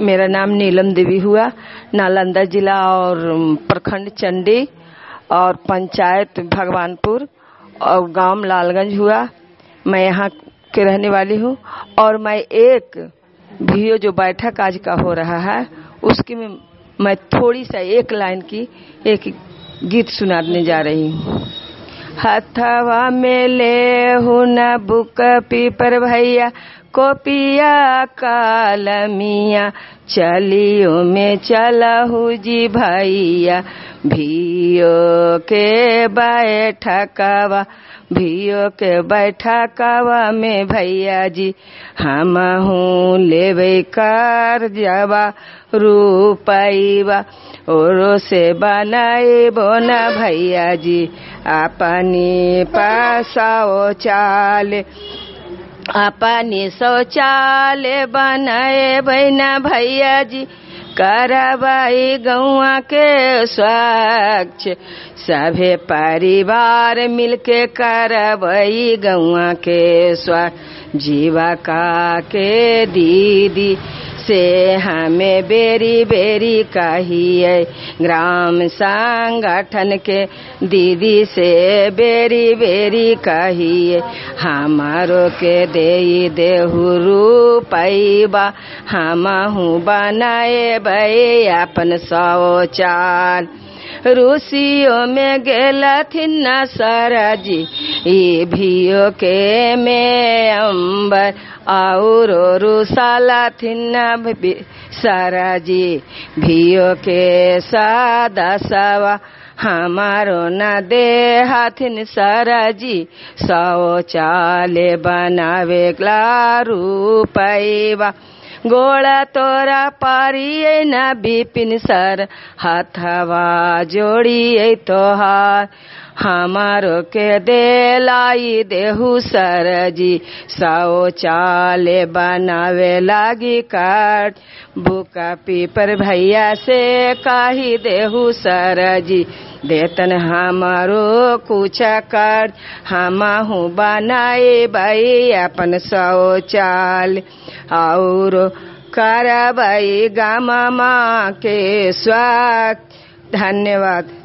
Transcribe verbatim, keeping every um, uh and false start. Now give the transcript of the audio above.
मेरा नाम नीलम देवी हुआ। नालंदा जिला और प्रखंड चंडी और पंचायत भगवानपुर और गांव लालगंज हुआ। मैं यहाँ के रहने वाली हूँ और मैं एक वीडियो जो बैठक आज का हो रहा है उसकी में मैं थोड़ी सा एक लाइन की एक गीत सुनाने जा रही हूँ। हथवा में ले हूँ न बुक पीपर भैया कोपिया कालमिया चलियो में चलहु जी भैया भियो के बैठकवा भियो के बैठकवा में भैया जी हम हूँ लेवे कर जवा रूपैवा ओरो से बनाए बोना भैया जी अपनी पासाओ चाले अपनी शौचालय बनाए बहना भैया जी करवाई गौआ के स्वच्छ सभे परिवार मिलके करवाई गौआ के स्वच्छ जीविका के दीदी से हमें बेरी बेरी कहिए ग्राम संगठन के दीदी से बेरी बेरी कहिए हमारो के दे देहु रूपैबा हमहू बनाए बे अपन शौचाल रूसियों में गेलथिन न सरजी ई भियो के में अंबर और रुसाला थिन सरजी भियो के सादा सवा हमारो न दे हाथिन सरजी शौचालय बनावे रूपैवा गोड़ा तोरा पारिए न बिपिन सर हथवा जोड़िए तोहार हमारो के दे लाई देहु सरजी शौचालय बनावे लागी काट बुका पीपर भैया से काही देहु सरजी देतन हमारो कुछ कर हमहू बनाए भाई अपन शौचालय और करवाई गामा के स्वागत। धन्यवाद।